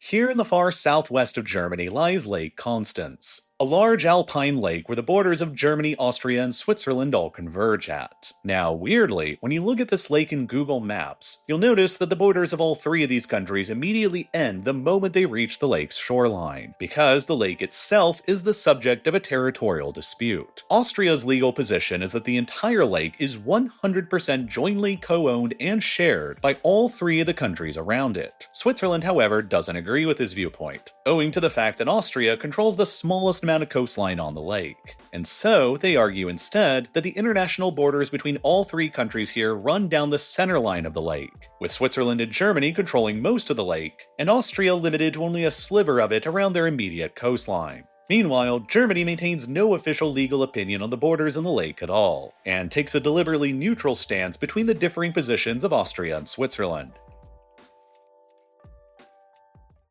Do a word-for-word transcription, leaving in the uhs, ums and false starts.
Here in the far southwest of Germany lies Lake Constance, a large alpine lake where the borders of Germany, Austria, and Switzerland all converge at. Now, weirdly, when you look at this lake in Google Maps, you'll notice that the borders of all three of these countries immediately end the moment they reach the lake's shoreline, because the lake itself is the subject of a territorial dispute. Austria's legal position is that the entire lake is one hundred percent jointly co-owned and shared by all three of the countries around it. Switzerland, however, doesn't agree with this viewpoint, owing to the fact that Austria controls the smallest amount of coastline on the lake. And so, they argue instead that the international borders between all three countries here run down the center line of the lake, with Switzerland and Germany controlling most of the lake, and Austria limited to only a sliver of it around their immediate coastline. Meanwhile, Germany maintains no official legal opinion on the borders in the lake at all, and takes a deliberately neutral stance between the differing positions of Austria and Switzerland.